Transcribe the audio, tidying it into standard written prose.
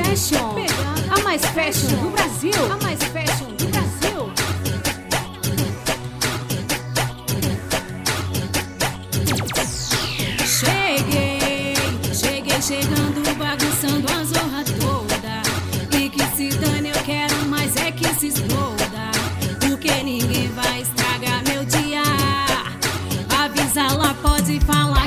Fashion, a mais fashion do Brasil, a mais fashion do Brasil. Cheguei chegando, bagunçando a zorra toda. E que se dane, eu quero mais é que se exploda. Porque ninguém vai estragar meu dia. Avisa lá, pode falar.